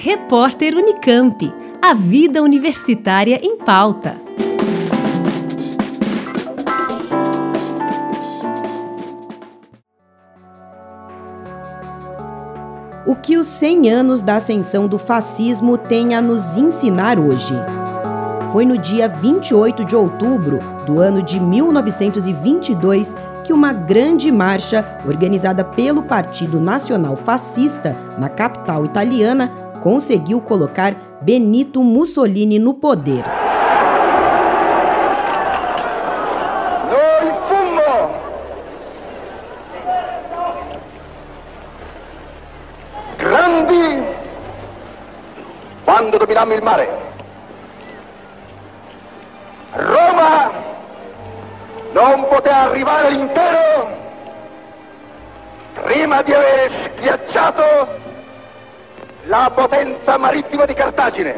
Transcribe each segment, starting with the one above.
Repórter Unicamp. A vida universitária em pauta. O que os 100 anos da ascensão do fascismo têm a nos ensinar hoje? Foi no dia 28 de outubro do ano de 1922 que uma grande marcha organizada pelo Partido Nacional Fascista na capital italiana conseguiu colocar Benito Mussolini no poder. Noi fummo grandi quando dominammo il mare. Roma non poté arrivare intero prima di aver schiacciato la potenza marittima di Cartagine.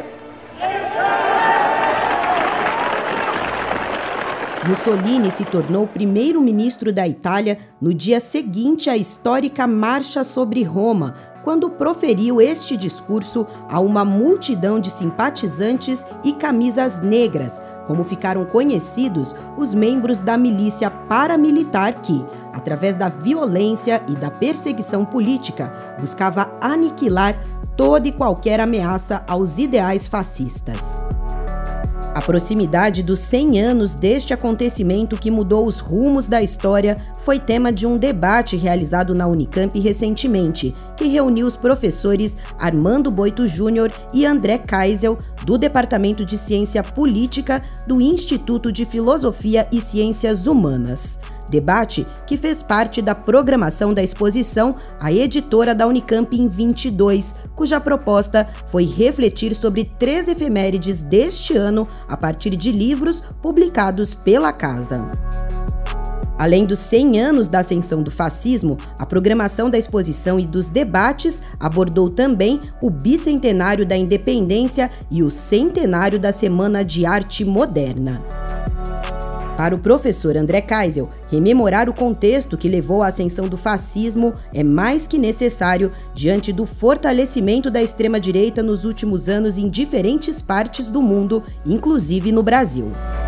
Mussolini se tornou primeiro-ministro da Itália no dia seguinte à histórica Marcha sobre Roma, quando proferiu este discurso a uma multidão de simpatizantes e camisas negras, como ficaram conhecidos os membros da milícia paramilitar que, através da violência e da perseguição política, buscava aniquilar toda e qualquer ameaça aos ideais fascistas. A proximidade dos 100 anos deste acontecimento que mudou os rumos da história foi tema de um debate realizado na Unicamp recentemente, que reuniu os professores Armando Boito Júnior e André Kaisel, do Departamento de Ciência Política do Instituto de Filosofia e Ciências Humanas. Debate que fez parte da programação da exposição A Editora da Unicamp em 22, cuja proposta foi refletir sobre 3 efemérides deste ano a partir de livros publicados pela casa. Além dos 100 anos da ascensão do fascismo, a programação da exposição e dos debates abordou também o bicentenário da independência e o centenário da Semana de Arte Moderna. Para o professor André Kaisel, rememorar o contexto que levou à ascensão do fascismo é mais que necessário diante do fortalecimento da extrema-direita nos últimos anos em diferentes partes do mundo, inclusive no Brasil.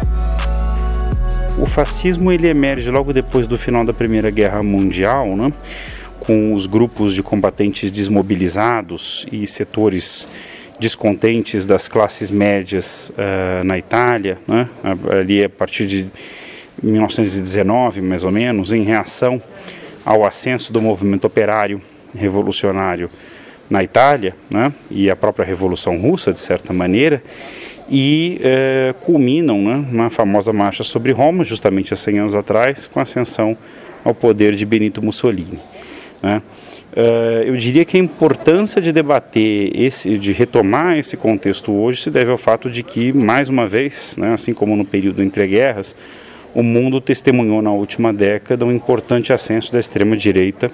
O fascismo ele emerge logo depois do final da Primeira Guerra Mundial, né, com os grupos de combatentes desmobilizados e setores descontentes das classes médias na Itália, né, ali a partir de 1919, mais ou menos, em reação ao ascenso do movimento operário revolucionário na Itália, né, e a própria Revolução Russa, de certa maneira, e culminam, né, na famosa Marcha sobre Roma, justamente há 100 anos atrás, com a ascensão ao poder de Benito Mussolini, né. Eu diria que a importância de debater, de retomar esse contexto hoje se deve ao fato de que, mais uma vez, né, assim como no período entre guerras, o mundo testemunhou na última década um importante ascenso da extrema-direita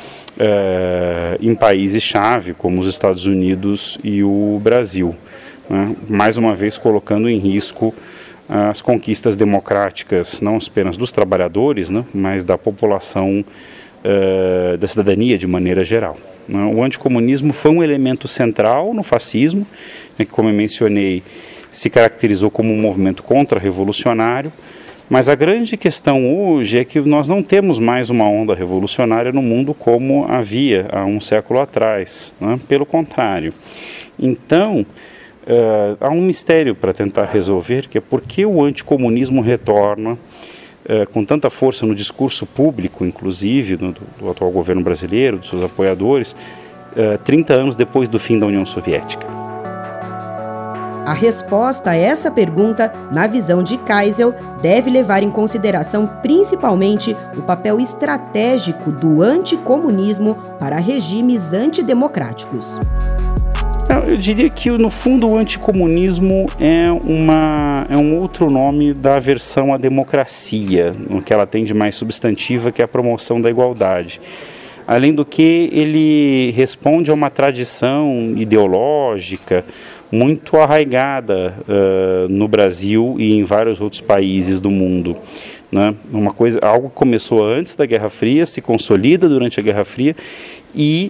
em países-chave, como os Estados Unidos e o Brasil, né, mais uma vez colocando em risco as conquistas democráticas, não apenas dos trabalhadores, né, mas da população, da cidadania de maneira geral. O anticomunismo foi um elemento central no fascismo, que, como eu mencionei, se caracterizou como um movimento contra-revolucionário, mas a grande questão hoje é que nós não temos mais uma onda revolucionária no mundo como havia há um século atrás, né? Pelo contrário. Então, há um mistério para tentar resolver, que é por que o anticomunismo retorna com tanta força no discurso público, inclusive do atual governo brasileiro, dos seus apoiadores, 30 anos depois do fim da União Soviética. A resposta a essa pergunta, na visão de Kaisel, deve levar em consideração principalmente o papel estratégico do anticomunismo para regimes antidemocráticos. Eu diria que, no fundo, o anticomunismo é um outro nome da aversão à democracia, no que ela tem de mais substantiva, que é a promoção da igualdade. Além do que, ele responde a uma tradição ideológica muito arraigada no Brasil e em vários outros países do mundo, né? Algo que começou antes da Guerra Fria, se consolida durante a Guerra Fria e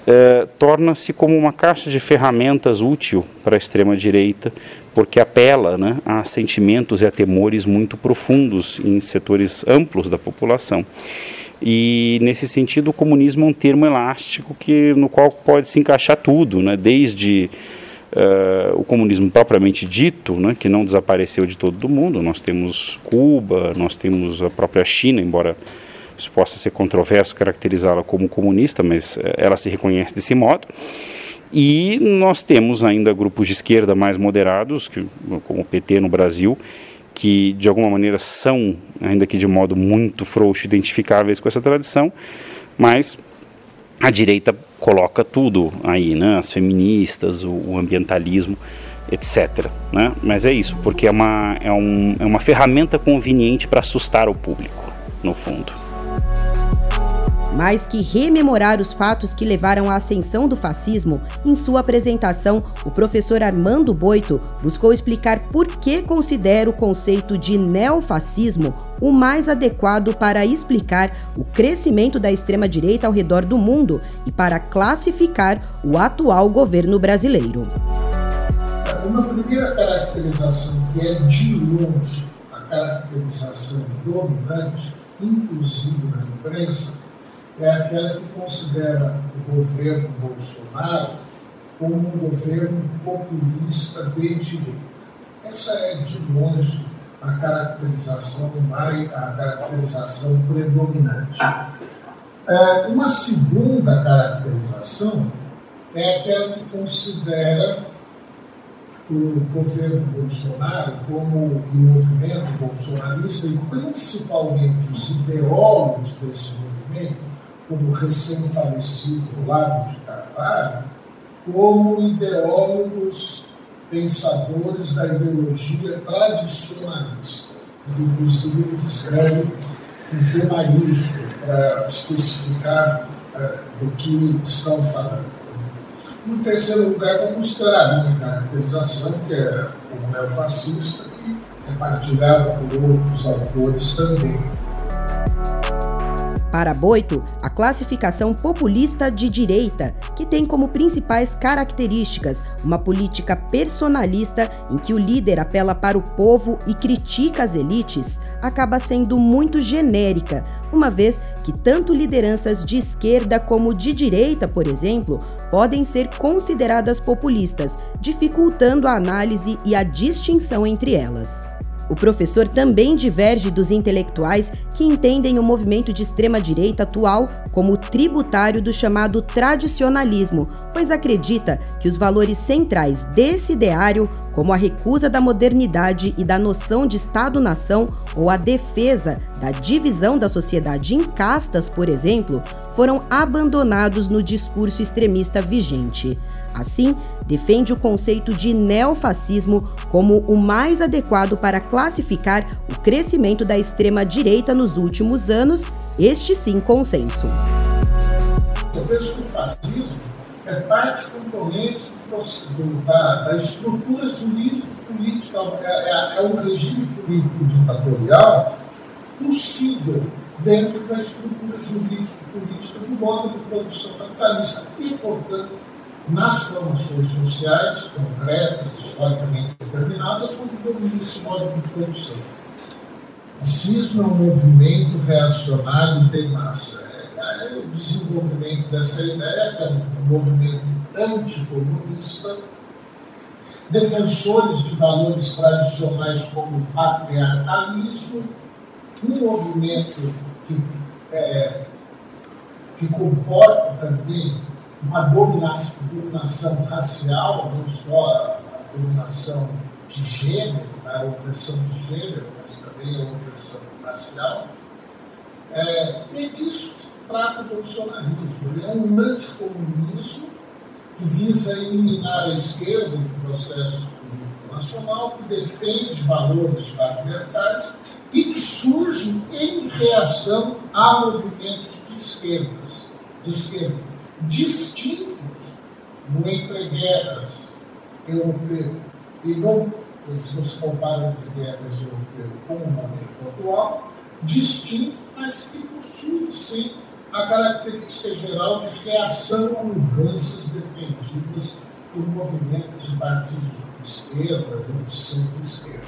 torna-se como uma caixa de ferramentas útil para a extrema-direita, porque apela, né, a sentimentos e a temores muito profundos em setores amplos da população. E, nesse sentido, o comunismo é um termo elástico no qual pode se encaixar tudo, né, desde o comunismo propriamente dito, né, que não desapareceu de todo o mundo. Nós temos Cuba, nós temos a própria China, embora isso possa ser controverso caracterizá-la como comunista, mas ela se reconhece desse modo. E nós temos ainda grupos de esquerda mais moderados, como o PT no Brasil, que de alguma maneira são, ainda que de modo muito frouxo, identificáveis com essa tradição, mas a direita coloca tudo aí, né? As feministas, o ambientalismo, etc. Né? Mas é isso, porque é uma ferramenta conveniente para assustar o público, no fundo. Mais que rememorar os fatos que levaram à ascensão do fascismo, em sua apresentação, o professor Armando Boito buscou explicar por que considera o conceito de neofascismo o mais adequado para explicar o crescimento da extrema-direita ao redor do mundo e para classificar o atual governo brasileiro. Uma primeira caracterização que é de longe a caracterização dominante, inclusive na imprensa, é aquela que considera o governo Bolsonaro como um governo populista de direita. Essa é, de longe, a caracterização predominante. Uma segunda caracterização é aquela que considera o governo Bolsonaro como o movimento bolsonarista e principalmente os ideólogos desse movimento, como o recém-falecido Olavo de Carvalho, como ideólogos pensadores da ideologia tradicionalista. Inclusive, eles escrevem um T maiúsculo para especificar do que estão falando. Em terceiro lugar, vou considerar a minha caracterização, que é como neofascista, que é partilhada por outros autores também. Para Boito, a classificação populista de direita, que tem como principais características uma política personalista em que o líder apela para o povo e critica as elites, acaba sendo muito genérica, uma vez que tanto lideranças de esquerda como de direita, por exemplo, podem ser consideradas populistas, dificultando a análise e a distinção entre elas. O professor também diverge dos intelectuais que entendem o movimento de extrema-direita atual como tributário do chamado tradicionalismo, pois acredita que os valores centrais desse ideário, como a recusa da modernidade e da noção de Estado-nação ou a defesa da divisão da sociedade em castas, por exemplo, foram abandonados no discurso extremista vigente. Assim, defende o conceito de neofascismo como o mais adequado para classificar o crescimento da extrema-direita nos últimos anos, este sim consenso. Eu penso que o fascismo é parte componente da estrutura jurídico-política, é um regime político ditatorial possível dentro da estrutura jurídico-política do modo de produção capitalista e, portanto, nas formações sociais concretas, historicamente determinadas, onde domina esse modo de produção. O fascismo é um movimento reacionário de massa. O desenvolvimento dessa ideia é um movimento anticomunista, defensores de valores tradicionais como o patriarcalismo, um movimento que comporta também uma dominação racial, não só a dominação de gênero, a opressão de gênero, mas também a opressão racial. E disso se trata o bolsonarismo. Ele é um anticomunismo que visa eliminar a esquerda do processo político nacional, que defende valores patriarcais e que surge em reação a movimentos de esquerda, distintos no entreguerras europeu e não, se você compara o entreguerras europeu com o momento atual, distintos, mas que possuem sim a característica geral de reação a mudanças defendidas por movimentos de partidos de esquerda ou de centro-esquerda.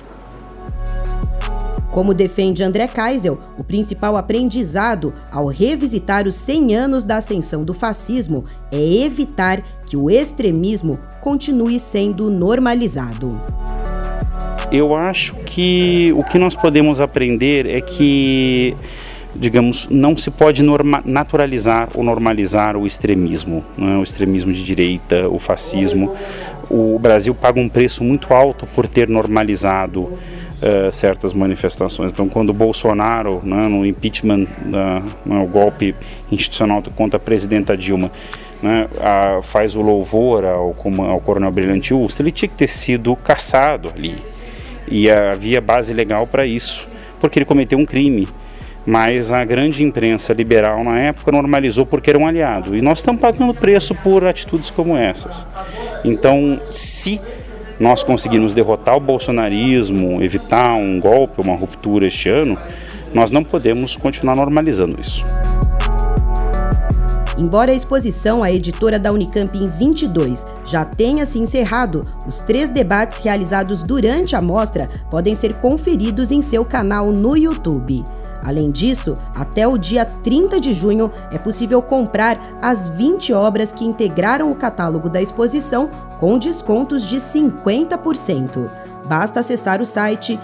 Como defende André Kaisel, o principal aprendizado ao revisitar os 100 anos da ascensão do fascismo é evitar que o extremismo continue sendo normalizado. Eu acho que o que nós podemos aprender é que, digamos, não se pode naturalizar ou normalizar o extremismo, né? O extremismo de direita, o fascismo. O Brasil paga um preço muito alto por ter normalizado certas manifestações. Então, quando o Bolsonaro, né, no impeachment, o golpe institucional contra a presidenta Dilma, né, faz o louvor ao coronel Brilhante Ustra, ele tinha que ter sido caçado ali. E havia base legal para isso, porque ele cometeu um crime. Mas a grande imprensa liberal na época normalizou porque era um aliado. E nós estamos pagando preço por atitudes como essas. Então, se nós conseguirmos derrotar o bolsonarismo, evitar um golpe, uma ruptura este ano, nós não podemos continuar normalizando isso. Embora a exposição à editora da Unicamp em 22 já tenha se encerrado, os 3 debates realizados durante a mostra podem ser conferidos em seu canal no YouTube. Além disso, até o dia 30 de junho é possível comprar as 20 obras que integraram o catálogo da exposição com descontos de 50%. Basta acessar o site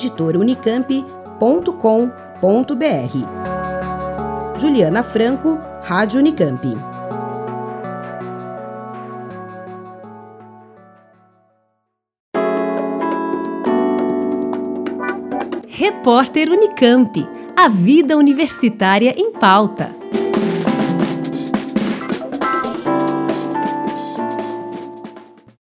editorunicamp.com.br. Juliana Franco, Rádio Unicamp. Repórter Unicamp. A vida universitária em pauta.